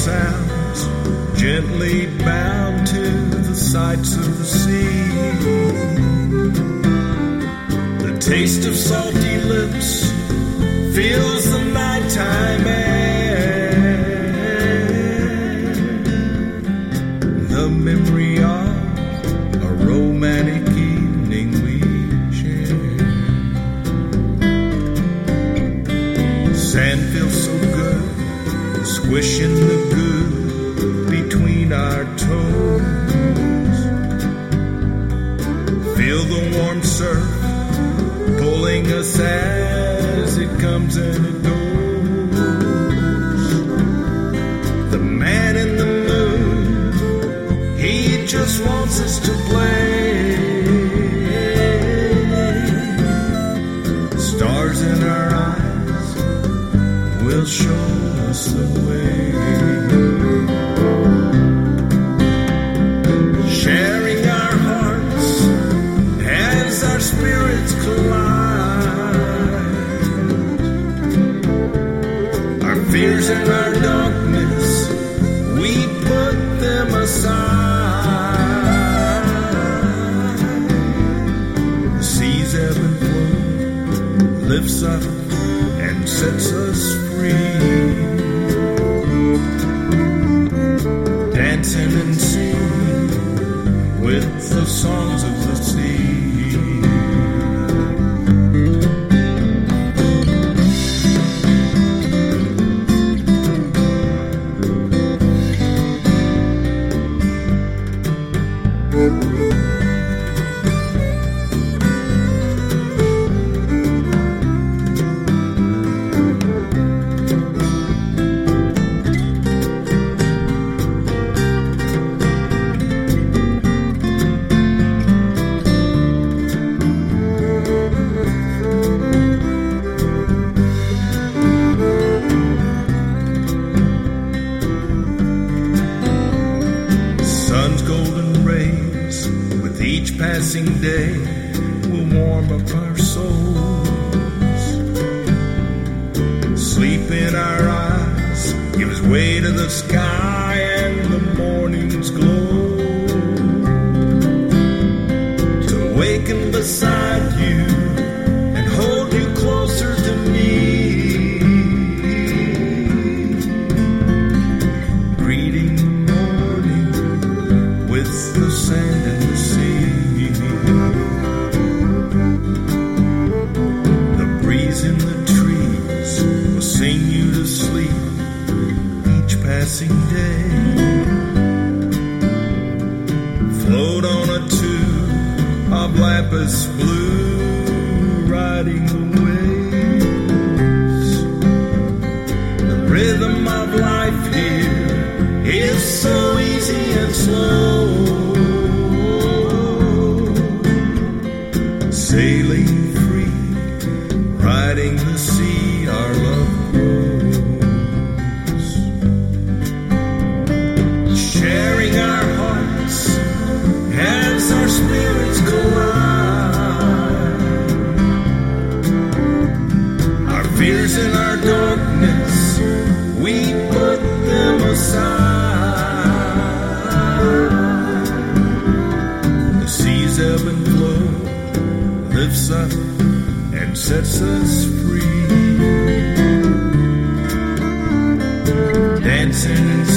sounds, gently bound to the sights of the sea. The taste of salty lips fills the nighttime air. The memory of a romantic evening we shared. Sand feels so good, squishing the goo between our toes. Feel the warm surf pulling us as it comes and it goes. The man in the moon, he just wants us to play. Stars in our eyes will show us the way. Sharing our hearts as our spirits collide. Our fears and our darkness, we put them aside. The seas ebb and flow, lifts up and sets us free. Dancing and singing with the songs of the sea. Sun's golden rays with each passing day will warm up our souls. Sleep in our eyes gives way to the sky and the morning's glow. To awaken beside you and hold you closer to me. Greeting the sand and the sea. The breeze in the trees will sing you to sleep each passing day. Float on a tube of lapis blue, riding the waves. The rhythm of life here is so easy and slow. Sailing free, riding the sea, our love grows. Sharing our hearts as our spirits collide. Our fears and our darkness, we put them aside. The seas ebb and flow, lifts up and sets us free. Dancing and